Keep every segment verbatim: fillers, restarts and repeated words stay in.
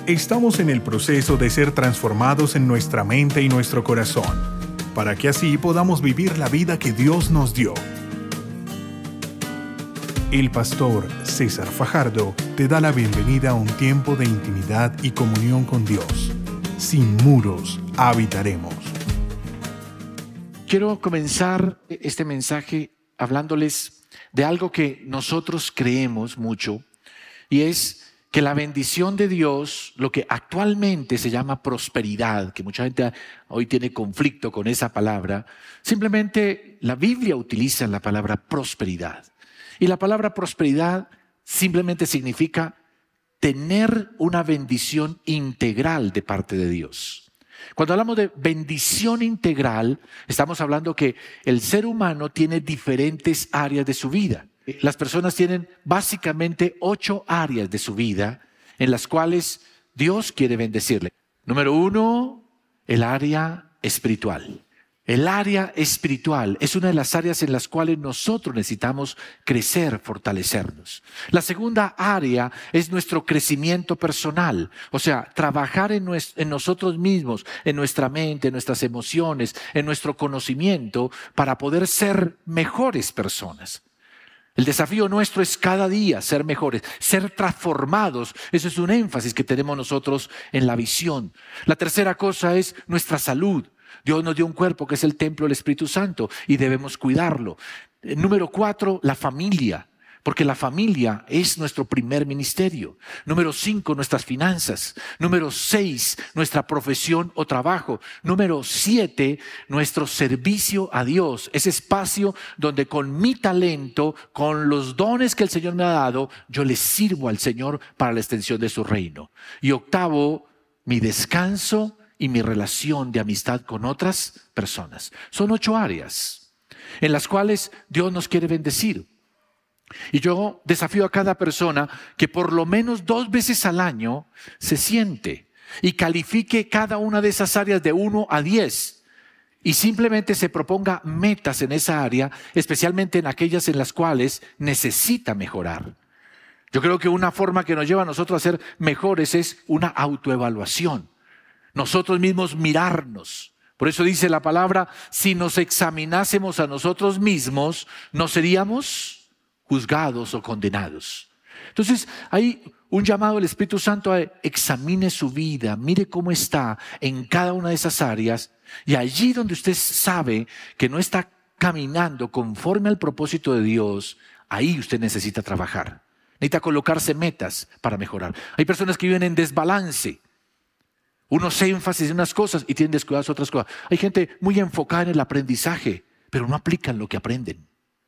Estamos en el proceso de ser transformados en nuestra mente y nuestro corazón, para que así podamos vivir la vida que Dios nos dio. El pastor César Fajardo te da la bienvenida a un tiempo de intimidad y comunión con Dios. Sin muros habitaremos. Quiero comenzar este mensaje hablándoles de algo que nosotros creemos mucho, y es que la bendición de Dios, lo que actualmente se llama prosperidad, que mucha gente hoy tiene conflicto con esa palabra, simplemente la Biblia utiliza la palabra prosperidad. Y la palabra prosperidad simplemente significa tener una bendición integral de parte de Dios. Cuando hablamos de bendición integral, estamos hablando que el ser humano tiene diferentes áreas de su vida. Las personas tienen básicamente ocho áreas de su vida en las cuales Dios quiere bendecirle. Número uno, el área espiritual. El área espiritual es una de las áreas en las cuales nosotros necesitamos crecer, fortalecernos. La segunda área es nuestro crecimiento personal, o sea, trabajar en, nuestro, en nosotros mismos, en nuestra mente, en nuestras emociones, en nuestro conocimiento para poder ser mejores personas. El desafío nuestro es cada día ser mejores, ser transformados. Eso es un énfasis que tenemos nosotros en la visión. La tercera cosa es nuestra salud. Dios nos dio un cuerpo que es el templo del Espíritu Santo y debemos cuidarlo. Número cuatro, la familia, porque la familia es nuestro primer ministerio. Número cinco, nuestras finanzas. Número seis, nuestra profesión o trabajo. Número siete, nuestro servicio a Dios. Ese espacio donde con mi talento, con los dones que el Señor me ha dado, yo le sirvo al Señor para la extensión de su reino. Y octavo, mi descanso y mi relación de amistad con otras personas. Son ocho áreas en las cuales Dios nos quiere bendecir. Y yo desafío a cada persona que por lo menos dos veces al año se siente y califique cada una de esas áreas de uno a diez y simplemente se proponga metas en esa área, especialmente en aquellas en las cuales necesita mejorar. Yo creo que una forma que nos lleva a nosotros a ser mejores es una autoevaluación. Nosotros mismos mirarnos. Por eso dice la palabra, si nos examinásemos a nosotros mismos, no seríamos juzgados o condenados. Entonces hay un llamado del Espíritu Santo a examine su vida, mire cómo está en cada una de esas áreas, y allí donde usted sabe que no está caminando conforme al propósito de Dios, ahí usted necesita trabajar. Necesita colocarse metas para mejorar. Hay personas que viven en desbalance. Unos énfasis en unas cosas y tienen descuidadas otras cosas. Hay gente muy enfocada en el aprendizaje, pero no aplican lo que aprenden.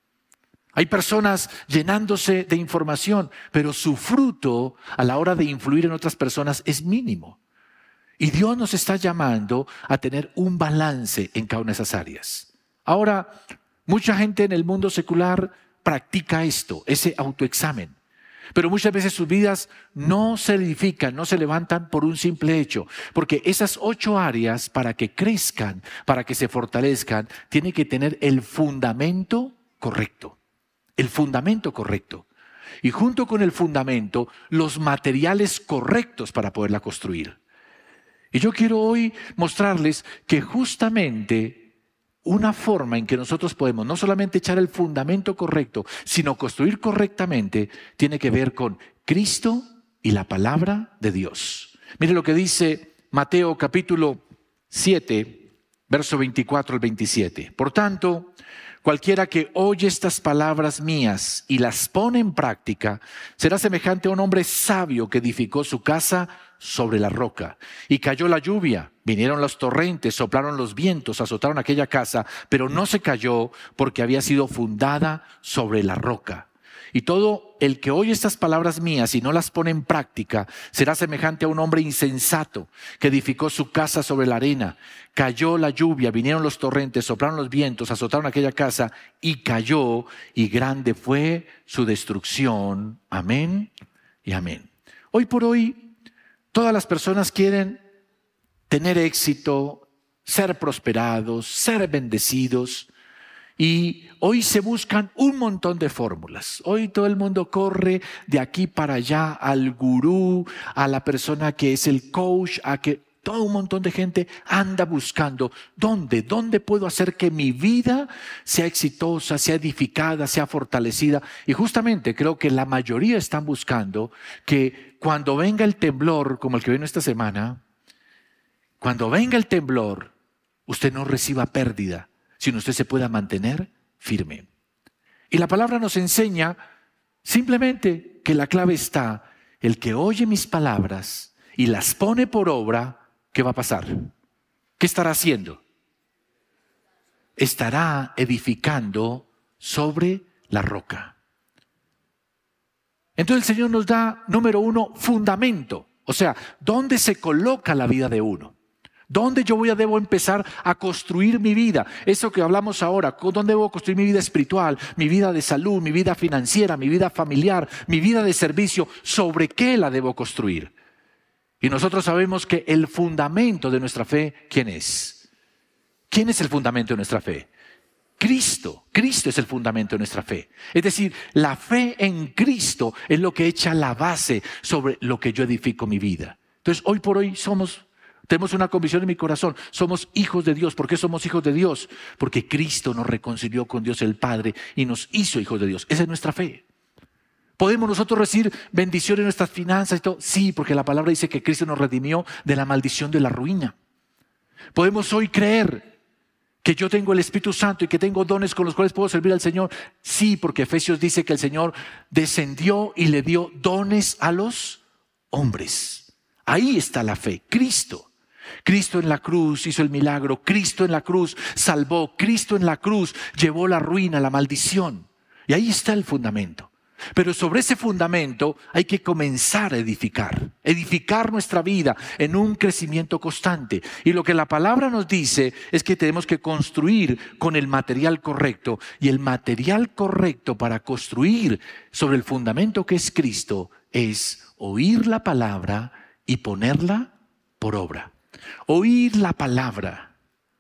Hay personas llenándose de información, pero su fruto a la hora de influir en otras personas es mínimo. Y Dios nos está llamando a tener un balance en cada una de esas áreas. Ahora, mucha gente en el mundo secular practica esto, ese autoexamen. Pero muchas veces sus vidas no se edifican, no se levantan por un simple hecho. Porque esas ocho áreas, para que crezcan, para que se fortalezcan, tienen que tener el fundamento correcto. El fundamento correcto. Y junto con el fundamento, los materiales correctos para poderla construir. Y yo quiero hoy mostrarles que justamente una forma en que nosotros podemos no solamente echar el fundamento correcto, sino construir correctamente, tiene que ver con Cristo y la palabra de Dios. Mire lo que dice Mateo capítulo siete, verso veinticuatro al veintisiete. Por tanto, cualquiera que oye estas palabras mías y las pone en práctica, será semejante a un hombre sabio que edificó su casa sobre la roca. Y cayó la lluvia, vinieron los torrentes, soplaron los vientos, azotaron aquella casa, pero no se cayó porque había sido fundada sobre la roca. Y todo el que oye estas palabras mías y no las pone en práctica, será semejante a un hombre insensato que edificó su casa sobre la arena. Cayó la lluvia, vinieron los torrentes, soplaron los vientos, azotaron aquella casa y cayó, y grande fue su destrucción. Amén y amén. Hoy por hoy, todas las personas quieren tener éxito, ser prosperados, ser bendecidos. Y hoy se buscan un montón de fórmulas. Hoy todo el mundo corre de aquí para allá al gurú, a la persona que es el coach, a que todo un montón de gente anda buscando dónde, dónde puedo hacer que mi vida sea exitosa, sea edificada, sea fortalecida. Y justamente creo que la mayoría están buscando que cuando venga el temblor, como el que vino esta semana, cuando venga el temblor, usted no reciba pérdida, sino usted se pueda mantener firme. Y la palabra nos enseña simplemente que la clave está, el que oye mis palabras y las pone por obra, ¿qué va a pasar? ¿Qué estará haciendo? Estará edificando sobre la roca. Entonces el Señor nos da, número uno, fundamento. O sea, ¿dónde se coloca la vida de uno? ¿Dónde yo voy a debo empezar a construir mi vida? Eso que hablamos ahora, ¿dónde debo construir mi vida espiritual, mi vida de salud, mi vida financiera, mi vida familiar, mi vida de servicio? ¿Sobre qué la debo construir? Y nosotros sabemos que el fundamento de nuestra fe, ¿quién es? ¿Quién es el fundamento de nuestra fe? Cristo. Cristo es el fundamento de nuestra fe. Es decir, la fe en Cristo es lo que echa la base sobre lo que yo edifico mi vida. Entonces, hoy por hoy somos, tenemos una convicción en mi corazón. Somos hijos de Dios. ¿Por qué somos hijos de Dios? Porque Cristo nos reconcilió con Dios el Padre y nos hizo hijos de Dios. Esa es nuestra fe. ¿Podemos nosotros recibir bendiciones en nuestras finanzas y todo? Sí, porque la palabra dice que Cristo nos redimió de la maldición de la ruina. ¿Podemos hoy creer que yo tengo el Espíritu Santo y que tengo dones con los cuales puedo servir al Señor? Sí, porque Efesios dice que el Señor descendió y le dio dones a los hombres. Ahí está la fe, Cristo. Cristo en la cruz hizo el milagro, Cristo en la cruz salvó, Cristo en la cruz llevó la ruina, la maldición. Y ahí está el fundamento. Pero sobre ese fundamento hay que comenzar a edificar, edificar nuestra vida en un crecimiento constante. Y lo que la palabra nos dice es que tenemos que construir con el material correcto. Y el material correcto para construir sobre el fundamento que es Cristo es oír la palabra y ponerla por obra. Oír la palabra,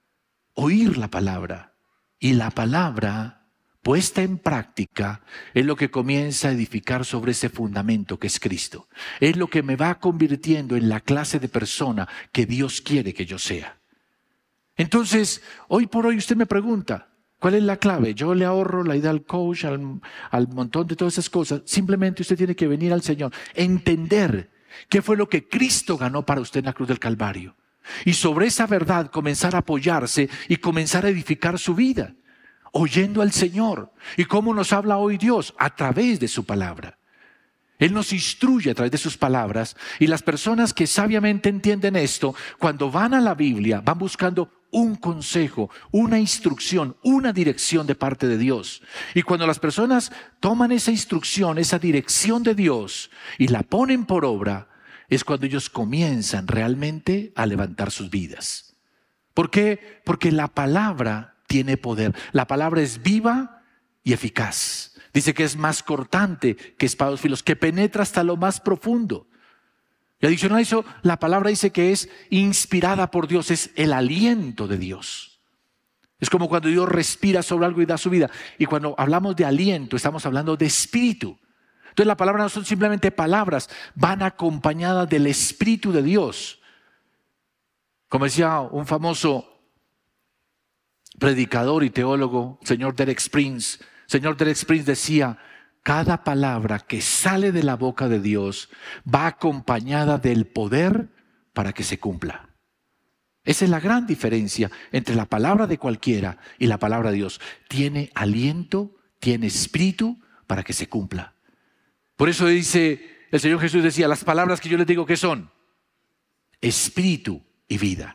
oír la palabra y la palabra puesta en práctica es lo que comienza a edificar sobre ese fundamento que es Cristo. Es lo que me va convirtiendo en la clase de persona que Dios quiere que yo sea. Entonces, hoy por hoy usted me pregunta, ¿cuál es la clave? Yo le ahorro la idea al coach, al, al montón de todas esas cosas. Simplemente usted tiene que venir al Señor, entender qué fue lo que Cristo ganó para usted en la cruz del Calvario. Y sobre esa verdad comenzar a apoyarse y comenzar a edificar su vida. Oyendo al Señor. ¿Y cómo nos habla hoy Dios? A través de su palabra. Él nos instruye a través de sus palabras. Y las personas que sabiamente entienden esto, cuando van a la Biblia, van buscando un consejo, una instrucción, una dirección de parte de Dios. Y cuando las personas toman esa instrucción, esa dirección de Dios y la ponen por obra, es cuando ellos comienzan realmente a levantar sus vidas. ¿Por qué? Porque la palabra tiene poder. La palabra es viva y eficaz. Dice que es más cortante que espada de dos filos, que penetra hasta lo más profundo. Y adicional a eso, la palabra dice que es inspirada por Dios, es el aliento de Dios. Es como cuando Dios respira sobre algo y da su vida. Y cuando hablamos de aliento, estamos hablando de espíritu. Entonces la palabra no son simplemente palabras, van acompañadas del Espíritu de Dios. Como decía un famoso predicador y teólogo, señor Derek Prince. Señor Derek Prince decía, cada palabra que sale de la boca de Dios va acompañada del poder para que se cumpla. Esa es la gran diferencia entre la palabra de cualquiera y la palabra de Dios. Tiene aliento, tiene espíritu para que se cumpla. Por eso dice, el Señor Jesús decía, las palabras que yo les digo, ¿qué son? Espíritu y vida.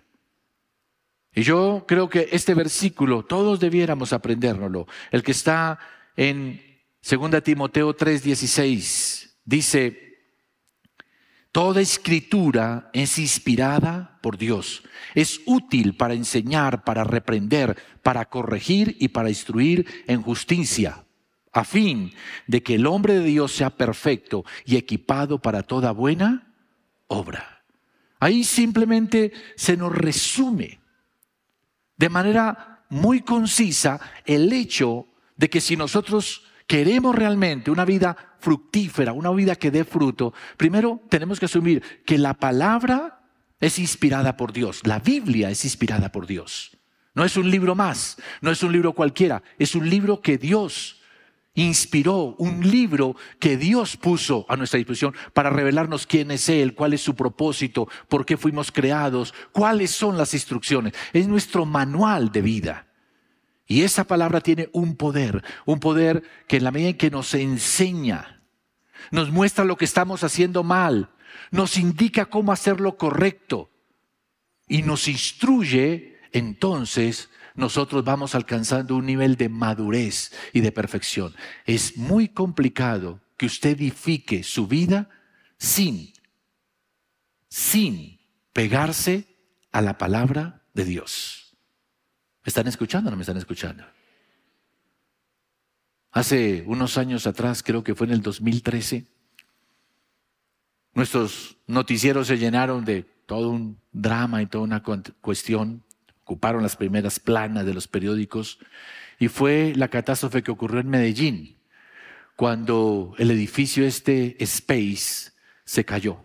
Y yo creo que este versículo todos debiéramos aprendérnoslo. El que está en segunda Timoteo tres dieciséis dice, toda escritura es inspirada por Dios. Es útil para enseñar, para reprender, para corregir y para instruir en justicia, a fin de que el hombre de Dios sea perfecto y equipado para toda buena obra. Ahí simplemente se nos resume de manera muy concisa el hecho de que si nosotros queremos realmente una vida fructífera, una vida que dé fruto, primero tenemos que asumir que la palabra es inspirada por Dios. La Biblia es inspirada por Dios. No es un libro más, no es un libro cualquiera, es un libro que Dios inspiró, un libro que Dios puso a nuestra disposición para revelarnos quién es Él, cuál es su propósito, por qué fuimos creados, cuáles son las instrucciones. Es nuestro manual de vida. Y esa palabra tiene un poder, un poder que en la medida en que nos enseña, nos muestra lo que estamos haciendo mal, nos indica cómo hacer lo correcto y nos instruye, entonces nosotros vamos alcanzando un nivel de madurez y de perfección. Es muy complicado que usted edifique su vida sin, sin pegarse a la palabra de Dios. ¿Me están escuchando o no me están escuchando? Hace unos años atrás, creo que fue en el dos mil trece, nuestros noticieros se llenaron de todo un drama y toda una cuestión. Ocuparon las primeras planas de los periódicos y fue la catástrofe que ocurrió en Medellín, cuando el edificio este Space se cayó.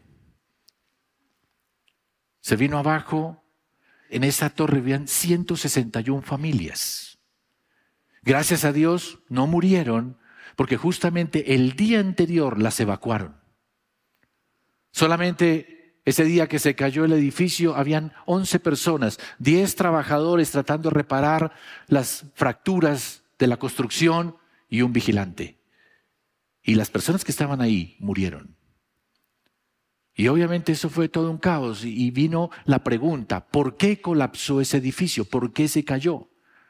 Se vino abajo, en esa torre vivían ciento sesenta y una familias. Gracias a Dios no murieron porque justamente el día anterior las evacuaron. Solamente ese día que se cayó el edificio, habían once personas, diez trabajadores tratando de reparar las fracturas de la construcción y un vigilante. Y las personas que estaban ahí murieron. Y obviamente eso fue todo un caos. Y vino la pregunta, ¿por qué colapsó ese edificio? ¿Por qué se cayó?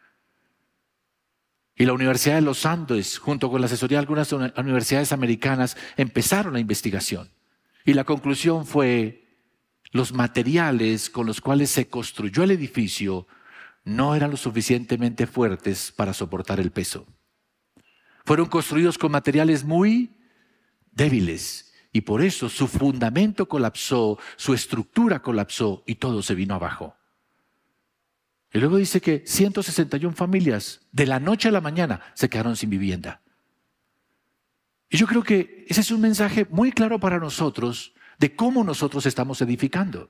Y la Universidad de los Andes, junto con la asesoría de algunas universidades americanas, empezaron la investigación. Y la conclusión fue: los materiales con los cuales se construyó el edificio no eran lo suficientemente fuertes para soportar el peso. Fueron construidos con materiales muy débiles y por eso su fundamento colapsó, su estructura colapsó y todo se vino abajo. Y luego dice que ciento sesenta y una familias de la noche a la mañana se quedaron sin vivienda. Y yo creo que ese es un mensaje muy claro para nosotros de cómo nosotros estamos edificando.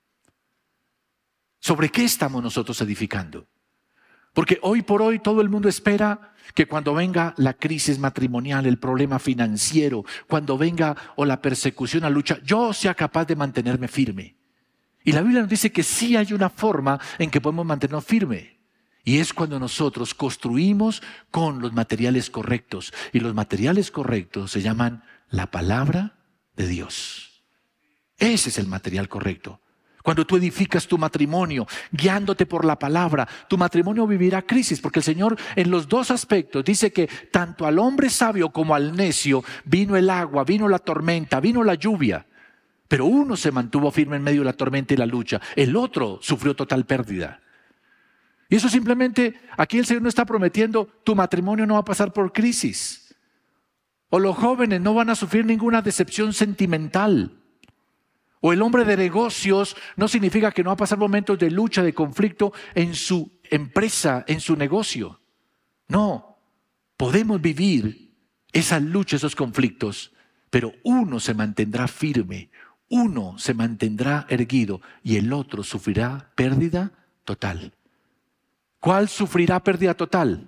¿Sobre qué estamos nosotros edificando? Porque hoy por hoy todo el mundo espera que cuando venga la crisis matrimonial, el problema financiero, cuando venga o la persecución, la lucha, yo sea capaz de mantenerme firme. Y la Biblia nos dice que sí hay una forma en que podemos mantenernos firmes. Y es cuando nosotros construimos con los materiales correctos. Y los materiales correctos se llaman la palabra de Dios. Ese es el material correcto. Cuando tú edificas tu matrimonio, guiándote por la palabra, tu matrimonio vivirá crisis, porque el Señor en los dos aspectos dice que tanto al hombre sabio como al necio vino el agua, vino la tormenta, vino la lluvia. Pero uno se mantuvo firme en medio de la tormenta y la lucha, el otro sufrió total pérdida. Y eso simplemente, aquí el Señor no está prometiendo, tu matrimonio no va a pasar por crisis. O los jóvenes no van a sufrir ninguna decepción sentimental. O el hombre de negocios no significa que no va a pasar momentos de lucha, de conflicto en su empresa, en su negocio. No, podemos vivir esa lucha, esos conflictos, pero uno se mantendrá firme, uno se mantendrá erguido y el otro sufrirá pérdida total. ¿Cuál sufrirá pérdida total?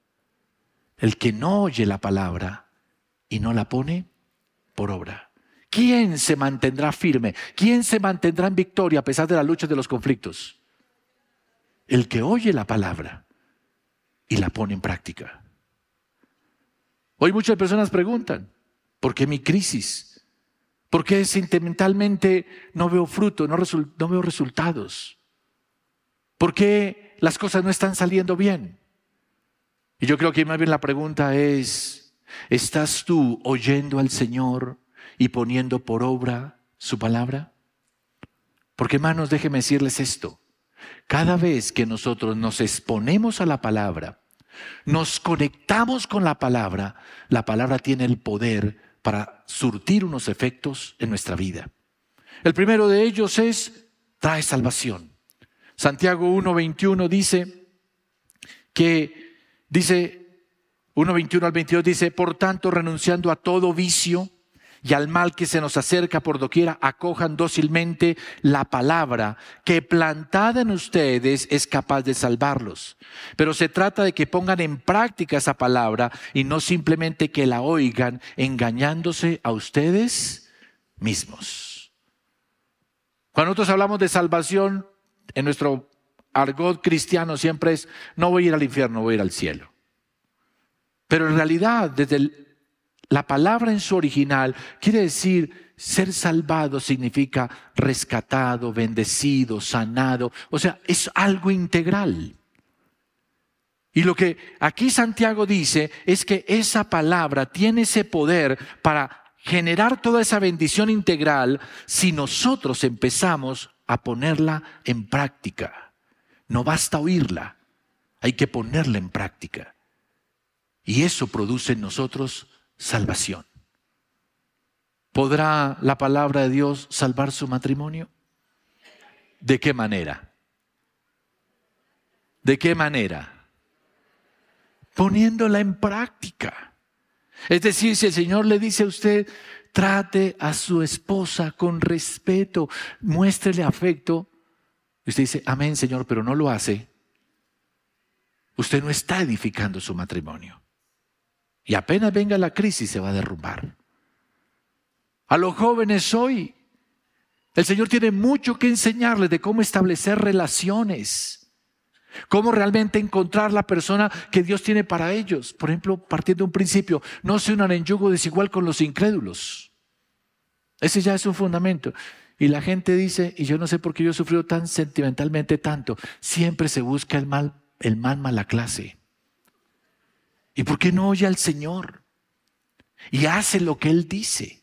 El que no oye la palabra y no la pone por obra. ¿Quién se mantendrá firme? ¿Quién se mantendrá en victoria a pesar de las luchas, de los conflictos? El que oye la palabra y la pone en práctica. Hoy muchas personas preguntan, ¿por qué mi crisis? ¿Por qué sentimentalmente no veo fruto, no, resu- no veo resultados? ¿Por qué las cosas no están saliendo bien? Y yo creo que más bien la pregunta es, ¿estás tú oyendo al Señor y poniendo por obra su palabra? Porque, hermanos, déjenme decirles esto. Cada vez que nosotros nos exponemos a la palabra, nos conectamos con la palabra, la palabra tiene el poder para surtir unos efectos en nuestra vida. El primero de ellos es, trae salvación. Santiago uno veintiuno dice, que dice, uno veintiuno al veintidós dice, por tanto, renunciando a todo vicio y al mal que se nos acerca por doquiera, acojan dócilmente la palabra que plantada en ustedes es capaz de salvarlos. Pero se trata de que pongan en práctica esa palabra y no simplemente que la oigan engañándose a ustedes mismos. Cuando nosotros hablamos de salvación, en nuestro argot cristiano siempre es, no voy a ir al infierno, voy a ir al cielo. Pero en realidad, desde el La palabra en su original quiere decir ser salvado, significa rescatado, bendecido, sanado. O sea, es algo integral. Y lo que aquí Santiago dice es que esa palabra tiene ese poder para generar toda esa bendición integral si nosotros empezamos a ponerla en práctica. No basta oírla, hay que ponerla en práctica. Y eso produce en nosotros salvación. ¿Podrá la palabra de Dios salvar su matrimonio? ¿De qué manera? ¿De qué manera? Poniéndola en práctica. Es decir, si el Señor le dice a usted, trate a su esposa con respeto, muéstrele afecto, y usted dice, amén, Señor, pero no lo hace, usted no está edificando su matrimonio. Y apenas venga la crisis se va a derrumbar. A los jóvenes hoy, el Señor tiene mucho que enseñarles de cómo establecer relaciones, cómo realmente encontrar la persona que Dios tiene para ellos. Por ejemplo, partiendo de un principio, no se unan en yugo desigual con los incrédulos. Ese ya es un fundamento. Y la gente dice, y yo no sé por qué yo he sufrido tan sentimentalmente tanto, siempre se busca el mal, el mal mala clase. ¿Y por qué no oye al Señor? Y hace lo que Él dice.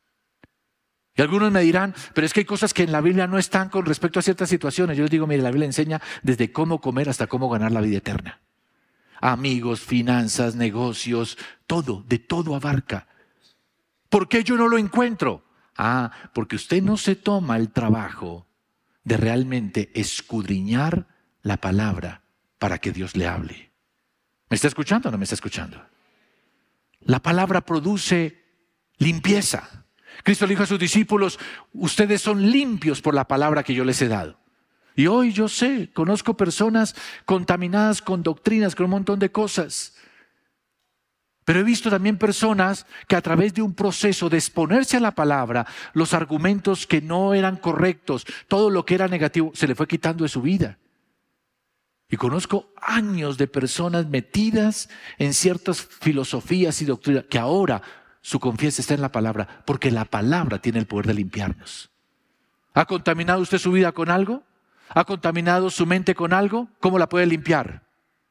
Y algunos me dirán, pero es que hay cosas que en la Biblia no están con respecto a ciertas situaciones. Yo les digo, mire, la Biblia enseña desde cómo comer hasta cómo ganar la vida eterna. Amigos, finanzas, negocios, todo, de todo abarca. ¿Por qué yo no lo encuentro? Ah, porque usted no se toma el trabajo de realmente escudriñar la palabra para que Dios le hable. ¿Me está escuchando o no me está escuchando? La palabra produce limpieza. Cristo le dijo a sus discípulos, ustedes son limpios por la palabra que yo les he dado. Y hoy yo sé, conozco personas contaminadas con doctrinas, con un montón de cosas. Pero he visto también personas que a través de un proceso de exponerse a la palabra, los argumentos que no eran correctos, todo lo que era negativo, se le fue quitando de su vida. Y conozco años de personas metidas en ciertas filosofías y doctrinas que ahora su confianza está en la palabra, porque la palabra tiene el poder de limpiarnos. ¿Ha contaminado usted su vida con algo? ¿Ha contaminado su mente con algo? ¿Cómo la puede limpiar?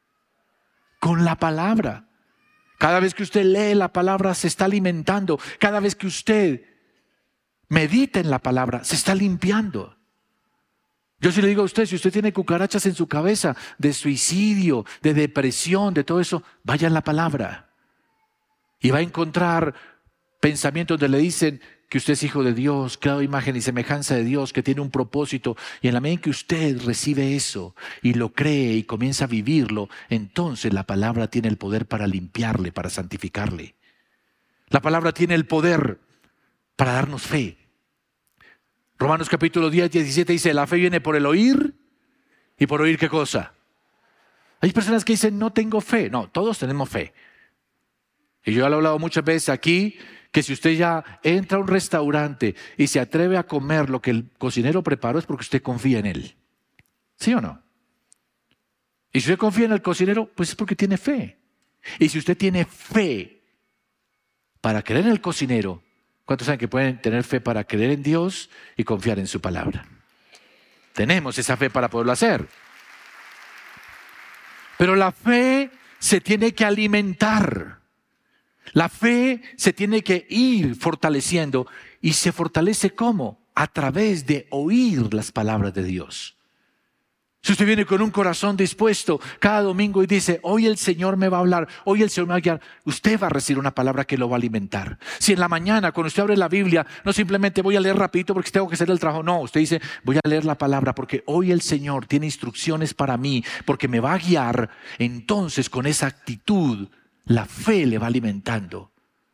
Con la palabra. Cada vez que usted lee la palabra se está alimentando. Cada vez que usted medita en la palabra se está limpiando. Yo sí le digo a usted, si usted tiene cucarachas en su cabeza de suicidio, de depresión, de todo eso, vaya a la palabra. Y va a encontrar pensamientos donde le dicen que usted es hijo de Dios, creado a imagen y semejanza de Dios, que tiene un propósito. Y en la medida en que usted recibe eso y lo cree y comienza a vivirlo, entonces la palabra tiene el poder para limpiarle, para santificarle. La palabra tiene el poder para darnos fe. Romanos capítulo diez, diecisiete dice, la fe viene por el oír y por oír ¿qué cosa? Hay personas que dicen, no tengo fe. No, todos tenemos fe. Y yo ya lo he hablado muchas veces aquí, que si usted ya entra a un restaurante y se atreve a comer lo que el cocinero preparó es porque usted confía en él. ¿Sí o no? Y si usted confía en el cocinero, pues es porque tiene fe. Y si usted tiene fe para creer en el cocinero, ¿cuántos saben que pueden tener fe para creer en Dios y confiar en su palabra? Tenemos esa fe para poderlo hacer. Pero la fe se tiene que alimentar. La fe se tiene que ir fortaleciendo. ¿Y se fortalece cómo? A través de oír las palabras de Dios. Si usted viene con un corazón dispuesto cada domingo y dice, hoy el Señor me va a hablar, hoy el Señor me va a guiar, usted va a recibir una palabra que lo va a alimentar. Si en la mañana, cuando usted abre la Biblia, no simplemente voy a leer rapidito porque tengo que hacer el trabajo. No, usted dice, voy a leer la palabra porque hoy el Señor tiene instrucciones para mí, porque me va a guiar. Entonces, con esa actitud, la fe le va alimentando.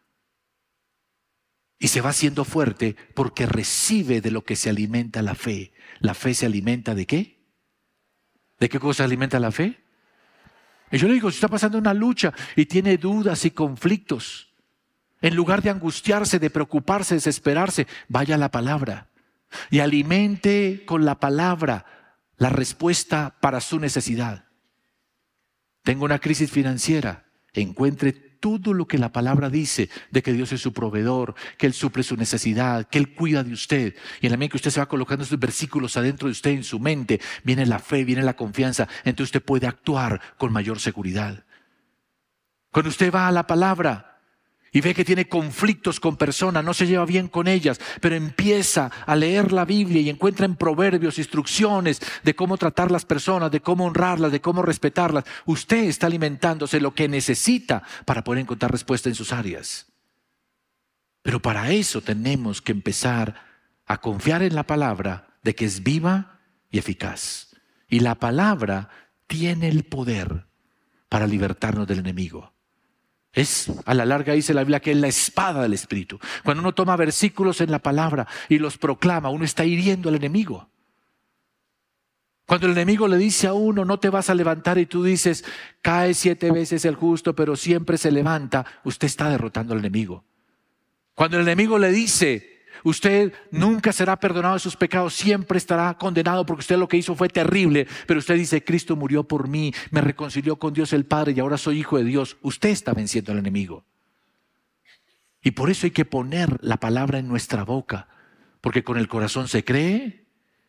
Y se va haciendo fuerte porque recibe de lo que se alimenta la fe. ¿La fe se alimenta de qué? ¿De qué cosa alimenta la fe? Y yo le digo, si está pasando una lucha y tiene dudas y conflictos, en lugar de angustiarse, de preocuparse, desesperarse, vaya a la palabra y alimente con la palabra la respuesta para su necesidad. Tengo una crisis financiera, encuentre todo lo que la palabra dice de que Dios es su proveedor, que Él suple su necesidad, que Él cuida de usted. Y en la medida que usted se va colocando estos versículos adentro de usted, en su mente, viene la fe, viene la confianza, entonces usted puede actuar con mayor seguridad. Cuando usted va a la palabra y ve que tiene conflictos con personas, no se lleva bien con ellas, pero empieza a leer la Biblia y encuentra en Proverbios instrucciones de cómo tratar las personas, de cómo honrarlas, de cómo respetarlas. Usted está alimentándose lo que necesita para poder encontrar respuesta en sus áreas. Pero para eso tenemos que empezar a confiar en la palabra de que es viva y eficaz. Y la palabra tiene el poder para libertarnos del enemigo. Es, a la larga dice la Biblia, que es la espada del Espíritu. Cuando uno toma versículos en la palabra y los proclama, uno está hiriendo al enemigo. Cuando el enemigo le dice a uno, no te vas a levantar, y tú dices, cae siete veces el justo, pero siempre se levanta, usted está derrotando al enemigo. Cuando el enemigo le dice, usted nunca será perdonado de sus pecados, siempre estará condenado porque usted lo que hizo fue terrible, pero usted dice, Cristo murió por mí, me reconcilió con Dios el Padre y ahora soy hijo de Dios. Usted está venciendo al enemigo. Y por eso hay que poner la palabra en nuestra boca, porque con el corazón se cree,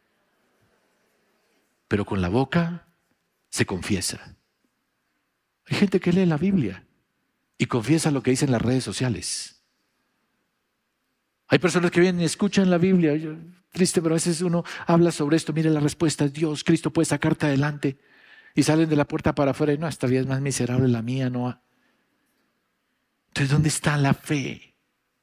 pero con la boca se confiesa. Hay gente que lee la Biblia y confiesa lo que dice en las redes sociales. Hay personas que vienen y escuchan la Biblia. Yo, triste, pero a veces uno habla sobre esto. Mire, la respuesta es Dios, Cristo puede sacarte adelante. Y salen de la puerta para afuera y no, esta vida es más miserable la mía, no. Entonces, ¿dónde está la fe?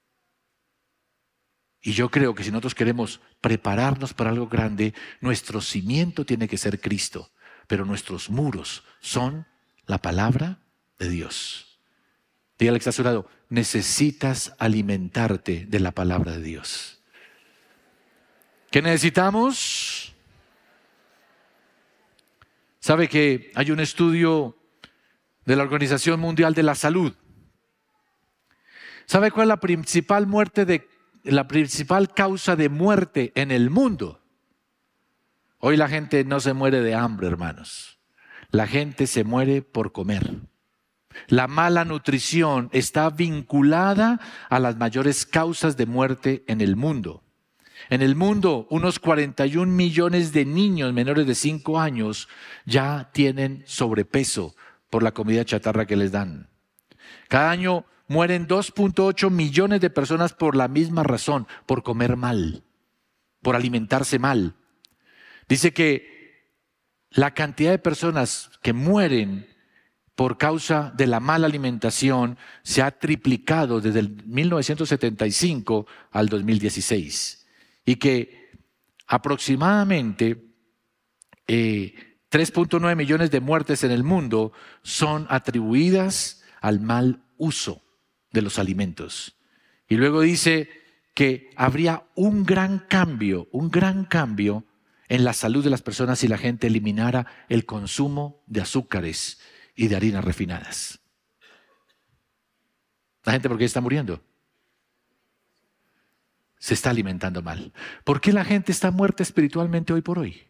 Y yo creo que si nosotros queremos prepararnos para algo grande, nuestro cimiento tiene que ser Cristo, pero nuestros muros son la palabra de Dios. Dígale que está a su lado, necesitas alimentarte de la palabra de Dios. ¿Qué necesitamos? ¿Sabe que hay un estudio de la Organización Mundial de la Salud? ¿Sabe cuál es la principal muerte de, la principal causa de muerte en el mundo? Hoy la gente no se muere de hambre, hermanos. La gente se muere por comer. La mala nutrición está vinculada a las mayores causas de muerte en el mundo. En el mundo, unos cuarenta y un millones de niños menores de cinco años ya tienen sobrepeso por la comida chatarra que les dan. Cada año mueren dos punto ocho millones de personas por la misma razón, por comer mal, por alimentarse mal. Dice que la cantidad de personas que mueren por causa de la mala alimentación se ha triplicado desde el mil novecientos setenta y cinco al dos mil dieciséis. Y que aproximadamente eh, tres punto nueve millones de muertes en el mundo son atribuidas al mal uso de los alimentos. Y luego dice que habría un gran cambio, un gran cambio en la salud de las personas si la gente eliminara el consumo de azúcares y de harinas refinadas. La gente, ¿por qué está muriendo? Se está alimentando mal. ¿Por qué la gente está muerta espiritualmente hoy por hoy?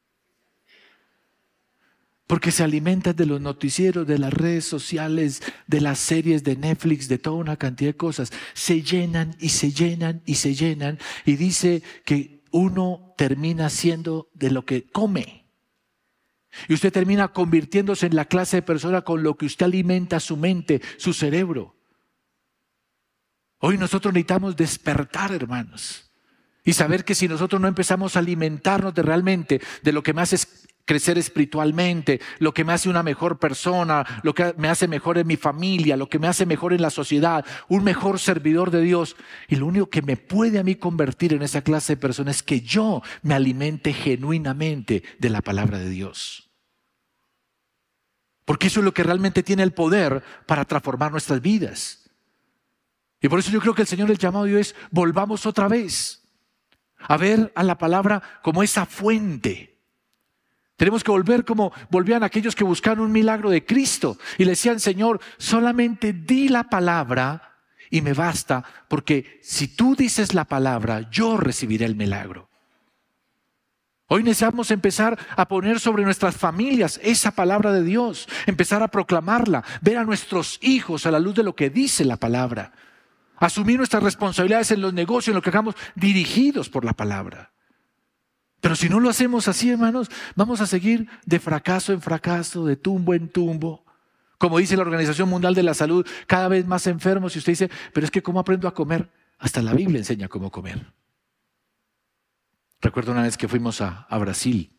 Porque se alimentan de los noticieros, de las redes sociales, de las series de Netflix, de toda una cantidad de cosas. Se llenan y se llenan y se llenan. Y dice que uno termina siendo de lo que come. Y usted termina convirtiéndose en la clase de persona con lo que usted alimenta su mente, su cerebro. Hoy nosotros necesitamos despertar, hermanos, y saber que si nosotros no empezamos a alimentarnos de realmente de lo que me hace crecer espiritualmente, lo que me hace una mejor persona, lo que me hace mejor en mi familia, lo que me hace mejor en la sociedad, un mejor servidor de Dios. Y lo único que me puede a mí convertir en esa clase de persona es que yo me alimente genuinamente de la palabra de Dios. Porque eso es lo que realmente tiene el poder para transformar nuestras vidas. Y por eso yo creo que el Señor, el llamado de Dios es: volvamos otra vez a ver a la palabra como esa fuente. Tenemos que volver como volvían aquellos que buscaban un milagro de Cristo y le decían: Señor, solamente di la palabra y me basta, porque si tú dices la palabra, yo recibiré el milagro. Hoy necesitamos empezar a poner sobre nuestras familias esa palabra de Dios, empezar a proclamarla, ver a nuestros hijos a la luz de lo que dice la palabra, asumir nuestras responsabilidades en los negocios, en lo que hagamos, dirigidos por la palabra. Pero si no lo hacemos así, hermanos, vamos a seguir de fracaso en fracaso, de tumbo en tumbo. Como dice la Organización Mundial de la Salud, cada vez más enfermos. Y usted dice: pero es que ¿cómo aprendo a comer? Hasta la Biblia enseña cómo comer. Recuerdo una vez que fuimos a, a Brasil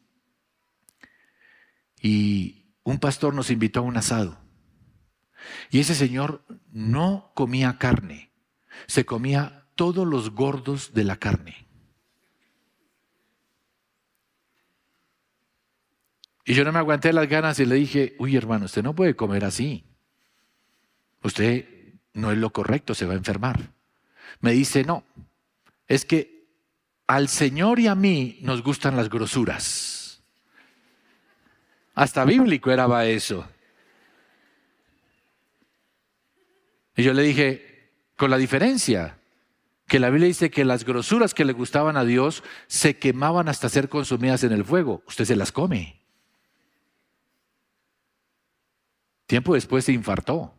y un pastor nos invitó a un asado. Y ese señor no comía carne, se comía todos los gordos de la carne. Y yo no me aguanté las ganas y le dije: uy, hermano, usted no puede comer así. Usted no es lo correcto, se va a enfermar. Me dice: no, es que al Señor y a mí nos gustan las grosuras. Hasta bíblico era eso. Y yo le dije, con la diferencia, que la Biblia dice que las grosuras que le gustaban a Dios se quemaban hasta ser consumidas en el fuego. Usted se las come. Tiempo después se infartó.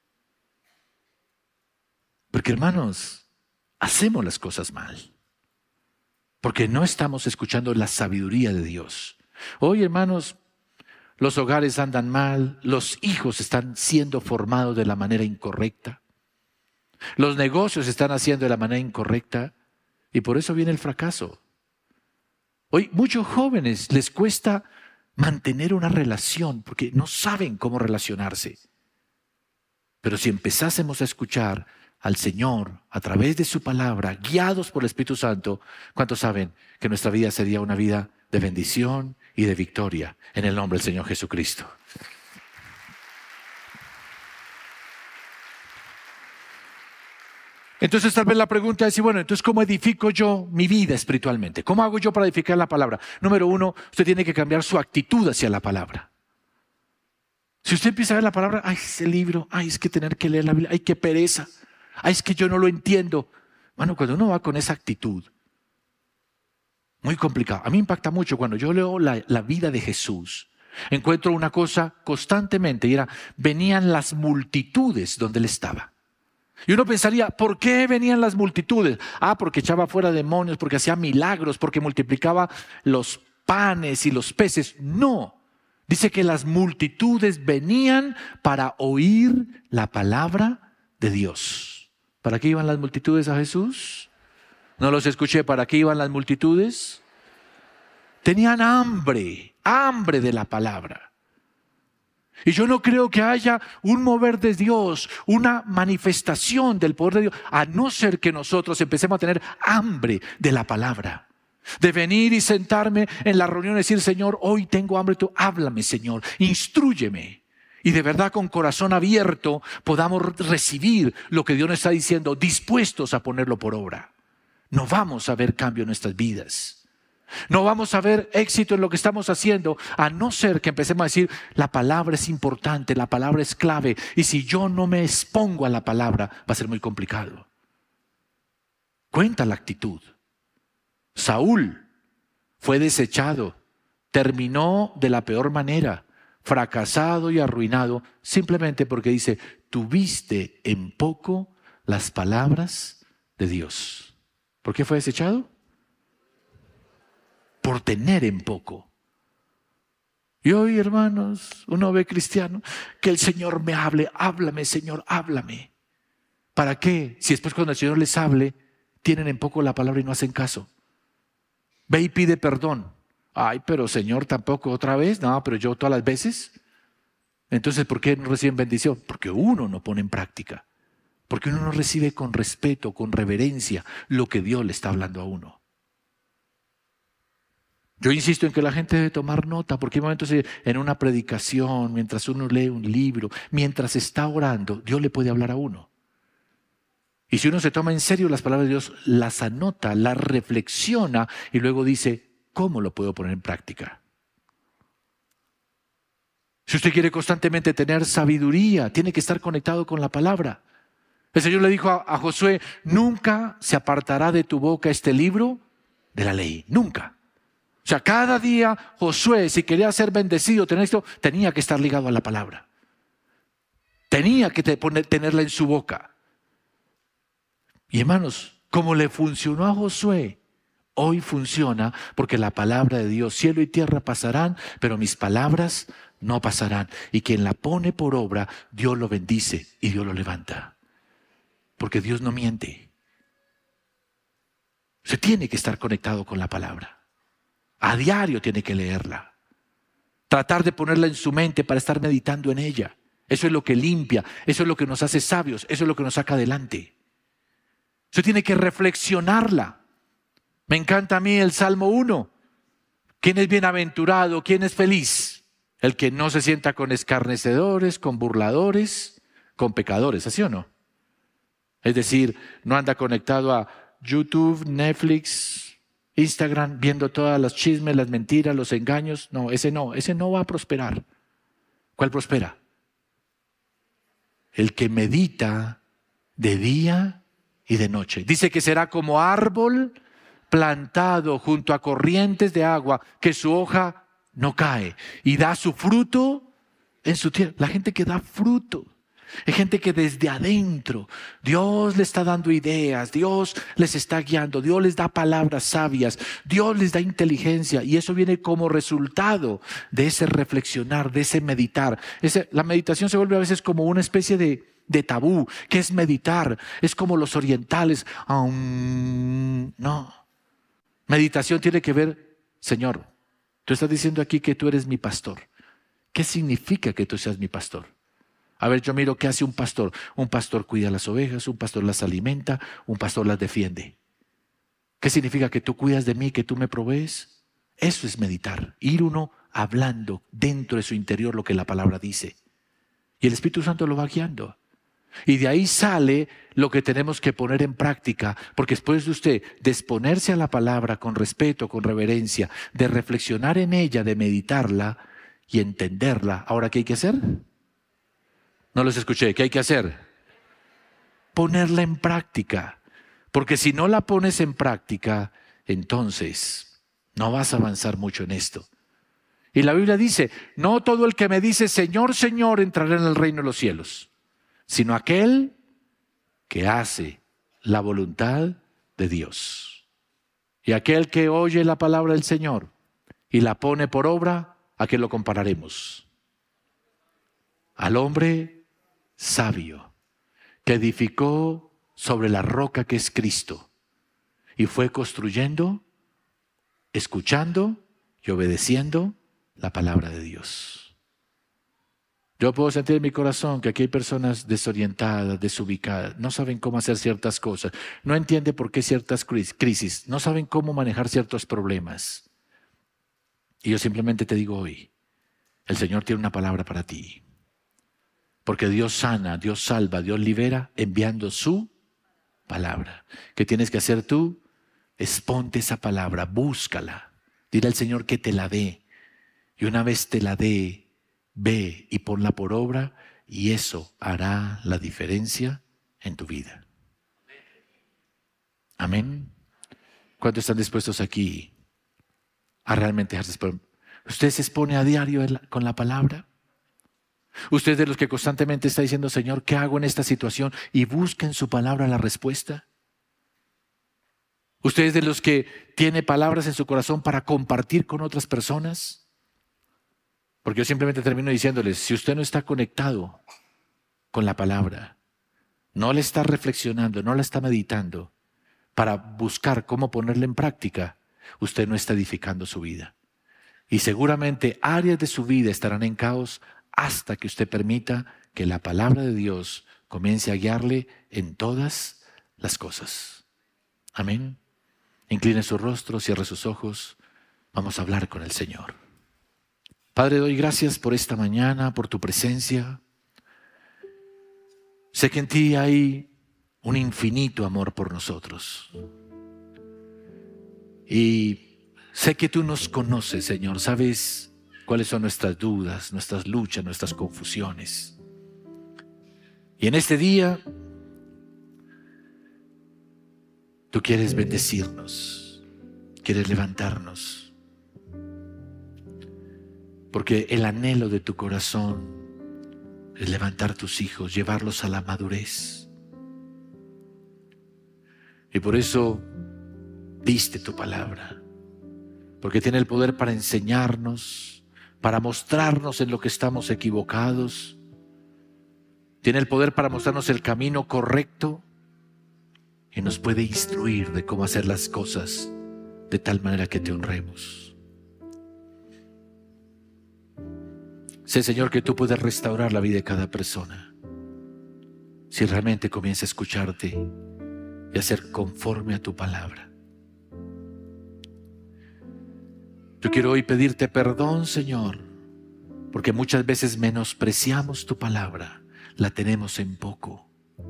Porque, hermanos, hacemos las cosas mal. Porque no estamos escuchando la sabiduría de Dios. Hoy, hermanos, los hogares andan mal, los hijos están siendo formados de la manera incorrecta, los negocios se están haciendo de la manera incorrecta y por eso viene el fracaso. Hoy, muchos jóvenes les cuesta mantener una relación porque no saben cómo relacionarse. Pero si empezásemos a escuchar al Señor a través de su palabra, guiados por el Espíritu Santo, ¿cuántos saben que nuestra vida sería una vida de bendición y de victoria en el nombre del Señor Jesucristo? Entonces tal vez la pregunta es: bueno, entonces ¿cómo edifico yo mi vida espiritualmente? ¿Cómo hago yo para edificar la palabra? Número uno, usted tiene que cambiar su actitud hacia la palabra. Si usted empieza a ver la palabra: ay, ese libro, ay, es que tener que leer la Biblia, ay, qué pereza, ay, es que yo no lo entiendo. Bueno, cuando uno va con esa actitud, muy complicado. A mí me impacta mucho cuando yo leo la, la vida de Jesús. Encuentro una cosa constantemente y era: venían las multitudes donde él estaba. Y uno pensaría: ¿por qué venían las multitudes? Ah, porque echaba fuera demonios, porque hacía milagros, porque multiplicaba los panes y los peces. No. Dice que las multitudes venían para oír la palabra de Dios. ¿Para qué iban las multitudes a Jesús? No los escuché. ¿Para qué iban las multitudes? Tenían hambre, hambre de la palabra. Y yo no creo que haya un mover de Dios, una manifestación del poder de Dios, a no ser que nosotros empecemos a tener hambre de la palabra. De venir y sentarme en la reunión y decir: Señor, hoy tengo hambre, tú háblame, Señor, instrúyeme. Y de verdad, con corazón abierto, podamos recibir lo que Dios nos está diciendo, dispuestos a ponerlo por obra. No vamos a ver cambio en nuestras vidas. No vamos a ver éxito en lo que estamos haciendo, a no ser que empecemos a decir: la palabra es importante, la palabra es clave, y si yo no me expongo a la palabra, va a ser muy complicado. Cuenta la actitud. Saúl fue desechado, terminó de la peor manera, fracasado y arruinado, simplemente porque dice: tuviste en poco las palabras de Dios. ¿Por qué fue desechado? Por tener en poco. Y hoy, hermanos, uno ve cristiano: que el Señor me hable, háblame, Señor, háblame. ¿Para qué? Si después cuando el Señor les hable, tienen en poco la palabra y no hacen caso. Ve y pide perdón. Ay, pero Señor, tampoco otra vez. No, pero yo todas las veces. Entonces, ¿por qué no reciben bendición? Porque uno no pone en práctica. Porque uno no recibe con respeto, con reverencia, lo que Dios le está hablando a uno. Yo insisto en que la gente debe tomar nota, porque hay momentos en una predicación, mientras uno lee un libro, mientras está orando, Dios le puede hablar a uno. Y si uno se toma en serio las palabras de Dios, las anota, las reflexiona y luego dice, ¿cómo lo puedo poner en práctica? Si usted quiere constantemente tener sabiduría, tiene que estar conectado con la palabra. El Señor le dijo a, a Josué, nunca se apartará de tu boca este libro de la ley, nunca. O sea, cada día Josué, si quería ser bendecido, tener esto, tenía que estar ligado a la palabra. Tenía que te, poner, tenerla en su boca. Y hermanos, como le funcionó a Josué, hoy funciona porque la palabra de Dios, cielo y tierra pasarán, pero mis palabras no pasarán. Y quien la pone por obra, Dios lo bendice y Dios lo levanta. Porque Dios no miente. Se tiene que estar conectado con la palabra. A diario tiene que leerla. Tratar de ponerla en su mente para estar meditando en ella. Eso es lo que limpia, eso es lo que nos hace sabios, eso es lo que nos saca adelante. Usted tiene que reflexionarla. Me encanta a mí el Salmo uno. ¿Quién es bienaventurado? ¿Quién es feliz? El que no se sienta con escarnecedores, con burladores, con pecadores, ¿así o no? Es decir, no anda conectado a YouTube, Netflix, Instagram, viendo todas las chismes, las mentiras, los engaños. No, ese no, ese no va a prosperar. ¿Cuál prospera? El que medita de día y de noche. Dice que será como árbol plantado junto a corrientes de agua, que su hoja no cae y da su fruto en su tierra. La gente que da fruto. Hay gente que desde adentro Dios le está dando ideas, Dios les está guiando, Dios les da palabras sabias, Dios les da inteligencia y eso viene como resultado de ese reflexionar, de ese meditar. Ese, la meditación se vuelve a veces como una especie de, de tabú. ¿Qué es meditar? Es como los orientales. Um, no. Meditación tiene que ver, Señor, tú estás diciendo aquí que tú eres mi pastor. ¿Qué significa que tú seas mi pastor? A ver, yo miro qué hace un pastor. Un pastor cuida las ovejas, un pastor las alimenta, un pastor las defiende. ¿Qué significa que tú cuidas de mí, que tú me provees? Eso es meditar, ir uno hablando dentro de su interior lo que la palabra dice. Y el Espíritu Santo lo va guiando. Y de ahí sale lo que tenemos que poner en práctica, porque después de usted de exponerse a la palabra con respeto, con reverencia, de reflexionar en ella, de meditarla y entenderla, ¿ahora qué hay que hacer? No los escuché. ¿Qué hay que hacer? Ponerla en práctica. Porque si no la pones en práctica, entonces no vas a avanzar mucho en esto. Y la Biblia dice, no todo el que me dice Señor, Señor entrará en el reino de los cielos, sino aquel que hace la voluntad de Dios. Y aquel que oye la palabra del Señor y la pone por obra, ¿a qué lo compararemos? Al hombre sabio, que edificó sobre la roca que es Cristo y fue construyendo, escuchando y obedeciendo la palabra de Dios. Yo puedo sentir en mi corazón que aquí hay personas desorientadas, desubicadas, no saben cómo hacer ciertas cosas, no entienden por qué ciertas crisis, no saben cómo manejar ciertos problemas. Y yo simplemente te digo hoy, el Señor tiene una palabra para ti. Porque Dios sana, Dios salva, Dios libera enviando su palabra. ¿Qué tienes que hacer tú? Exponte esa palabra, búscala. Dile al Señor que te la dé. Y una vez te la dé, ve y ponla por obra y eso hará la diferencia en tu vida. Amén. ¿Cuántos están dispuestos aquí a realmente dejarse exponer? ¿Usted se expone a diario con la palabra? Usted es de los que constantemente está diciendo, Señor, ¿qué hago en esta situación? Y busca en su palabra la respuesta. Usted es de los que tiene palabras en su corazón para compartir con otras personas. Porque yo simplemente termino diciéndoles, si usted no está conectado con la palabra, no la está reflexionando, no la está meditando para buscar cómo ponerla en práctica, usted no está edificando su vida. Y seguramente áreas de su vida estarán en caos hasta que usted permita que la palabra de Dios comience a guiarle en todas las cosas. Amén. Incline su rostro, cierre sus ojos. Vamos a hablar con el Señor. Padre, doy gracias por esta mañana, por tu presencia. Sé que en ti hay un infinito amor por nosotros. Y sé que tú nos conoces, Señor. Sabes cuáles son nuestras dudas, nuestras luchas, nuestras confusiones. Y en este día, tú quieres bendecirnos, quieres levantarnos. Porque el anhelo de tu corazón es levantar tus hijos, llevarlos a la madurez. Y por eso diste tu palabra. Porque tiene el poder para enseñarnos, para mostrarnos en lo que estamos equivocados. Tiene el poder para mostrarnos el camino correcto y nos puede instruir de cómo hacer las cosas de tal manera que te honremos. Sé, Señor, que tú puedes restaurar la vida de cada persona si realmente comienza a escucharte y a ser conforme a tu palabra. Yo quiero hoy pedirte perdón, Señor, porque muchas veces menospreciamos tu palabra, la tenemos en poco.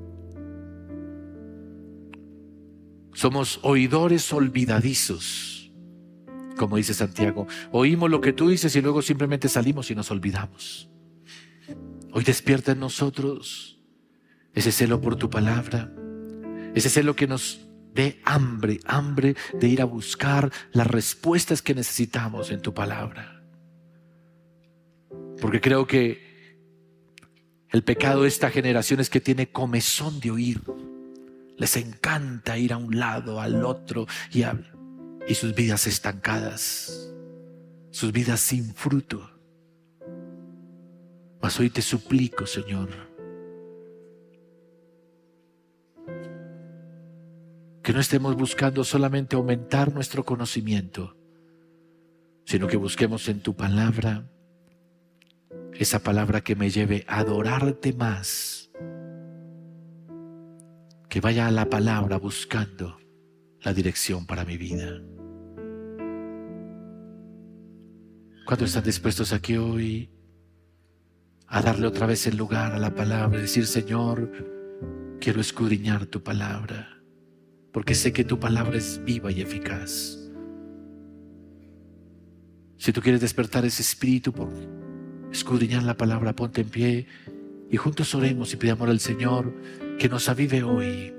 Somos oidores olvidadizos, como dice Santiago. Oímos lo que tú dices y luego simplemente salimos y nos olvidamos. Hoy despierta en nosotros ese celo por tu palabra, ese celo que nos dé hambre, hambre de ir a buscar las respuestas que necesitamos en tu palabra. Porque creo que el pecado de esta generación es que tiene comezón de oír. Les encanta ir a un lado, al otro y, a, y sus vidas estancadas, sus vidas sin fruto. Mas hoy te suplico, Señor, que no estemos buscando solamente aumentar nuestro conocimiento, sino que busquemos en tu palabra esa palabra que me lleve a adorarte más, que vaya a la palabra buscando la dirección para mi vida. ¿Cuántos están dispuestos aquí hoy a darle otra vez el lugar a la palabra y decir: Señor, quiero escudriñar tu palabra, porque sé que tu palabra es viva y eficaz? Si tú quieres despertar ese espíritu por escudriñar la palabra, ponte en pie y juntos oremos y pidamos al Señor que nos avive hoy,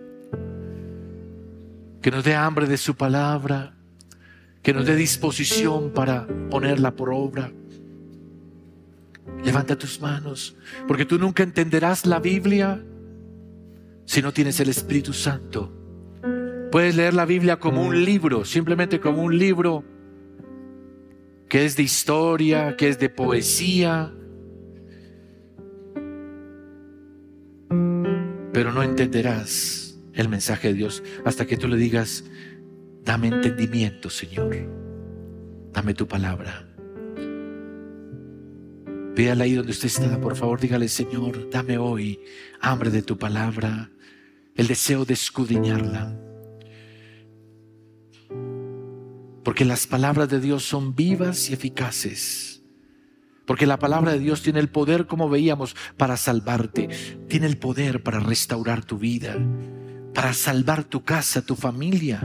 que nos dé hambre de su palabra, que nos dé disposición para ponerla por obra. Levanta tus manos, porque tú nunca entenderás la Biblia si no tienes el Espíritu Santo. Puedes leer la Biblia como un libro, simplemente como un libro que es de historia, que es de poesía, pero no entenderás el mensaje de Dios hasta que tú le digas: dame entendimiento, Señor, dame tu palabra. Pídale ahí donde usted está, por favor, dígale: Señor, dame hoy hambre de tu palabra, el deseo de escudriñarla. Porque las palabras de Dios son vivas y eficaces. Porque la palabra de Dios tiene el poder, como veíamos, para salvarte. Tiene el poder para restaurar tu vida, para salvar tu casa, tu familia.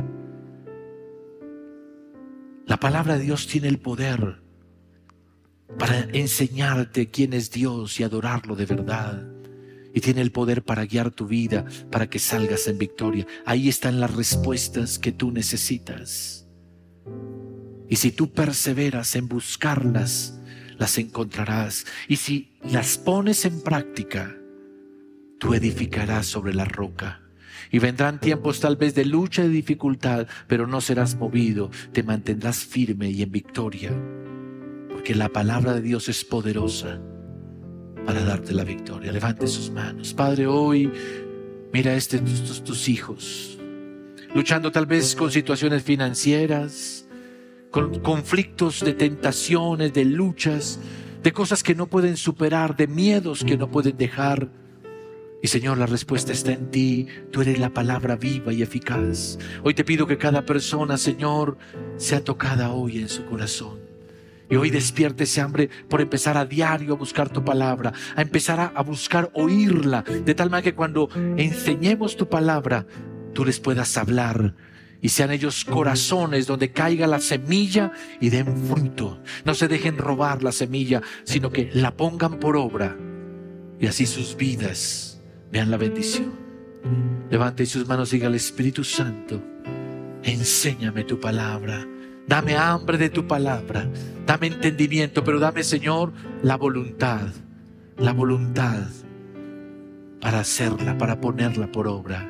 La palabra de Dios tiene el poder para enseñarte quién es Dios y adorarlo de verdad. Y tiene el poder para guiar tu vida, para que salgas en victoria. Ahí están las respuestas que tú necesitas. Y si tú perseveras en buscarlas, las encontrarás. Y si las pones en práctica, tú edificarás sobre la roca. Y vendrán tiempos tal vez de lucha y dificultad, pero no serás movido, te mantendrás firme y en victoria. Porque la palabra de Dios es poderosa para darte la victoria. Levante sus manos. Padre, hoy mira a este, tus, tus hijos, luchando tal vez con situaciones financieras, con conflictos de tentaciones, de luchas, de cosas que no pueden superar, de miedos que no pueden dejar. Y Señor, la respuesta está en ti. Tú eres la palabra viva y eficaz. Hoy te pido que cada persona, Señor, sea tocada hoy en su corazón. Y hoy despierte ese hambre por empezar a diario a buscar tu palabra, a empezar a, a buscar oírla, de tal manera que cuando enseñemos tu palabra, tú les puedas hablar y sean ellos corazones donde caiga la semilla y den fruto. No se dejen robar la semilla, sino que la pongan por obra y así sus vidas vean la bendición. Levante sus manos y diga al Espíritu Santo: enséñame tu palabra. Dame hambre de tu palabra, dame entendimiento, pero dame, Señor, la voluntad, la voluntad para hacerla, para ponerla por obra.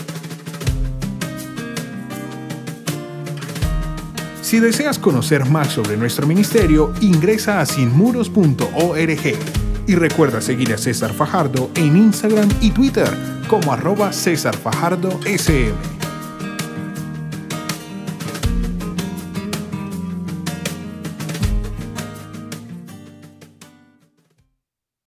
Si deseas conocer más sobre nuestro ministerio, ingresa a sin muros punto org y recuerda seguir a César Fajardo en Instagram y Twitter como arroba César Fajardo S M.